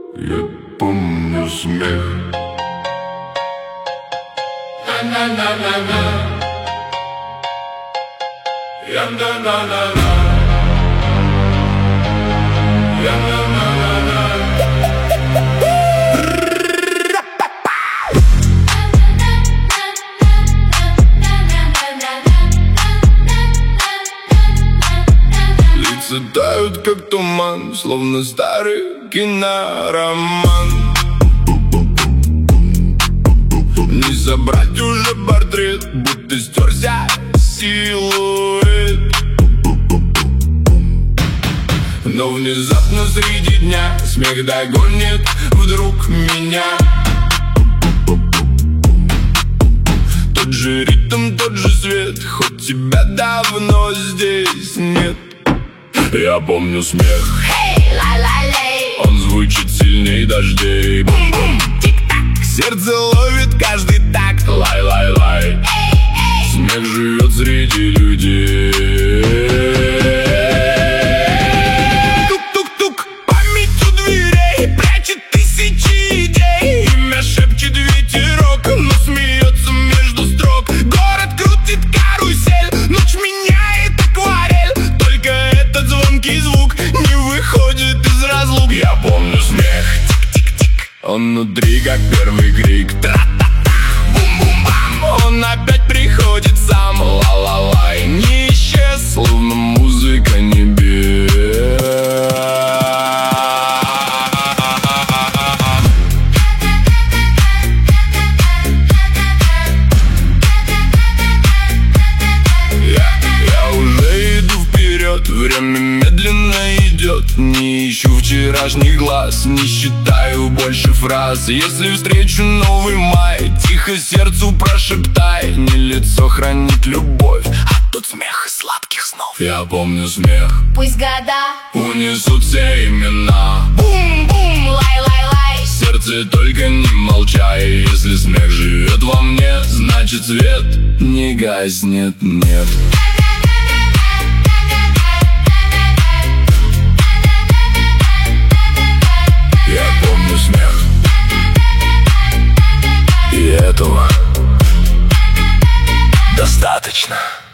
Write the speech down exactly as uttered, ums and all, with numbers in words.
Я помню смех. На-на-на-на-на. Я на-на-на-на. Я на-на-на-на. Лица тают, как туман, словно старый кинороман. Не забрать уже портрет, будто стерся силуэт. Но внезапно среди дня смех догонит вдруг меня. Тот же ритм, тот же свет, хоть тебя давно здесь нет. Я помню смех, он звучит сильней дождей. Бум-бум, тик-так, сердце ловит каждый такт. Лай-лай-лай, смех живет среди людей. Тук-тук-тук, память у дверей прячет тысячи идей. Имя шепчет ветерок, но смеется между строк. Город крутит карусель, ночь меняет акварель. Только этот звонкий звук не выходит из разлук. Я помню смех, тик-тик-тик, он внутри как первый крик. Тра-та-та, бум-бум-бам, он опять приходит сам. Ла-ла-лай, не исчез, словно музыка небес. Время медленно идет, не ищу вчерашних глаз, не считаю больше фраз. Если встречу новый май, тихо сердцу прошептай. Не лицо хранит любовь, а тот смех из сладких снов. Я помню смех, пусть года унесут все имена. Бум-бум, лай-лай-лай, сердце только не молчай. Если смех живет во мне, значит свет не гаснет, нет. Я помню смех, и этого достаточно.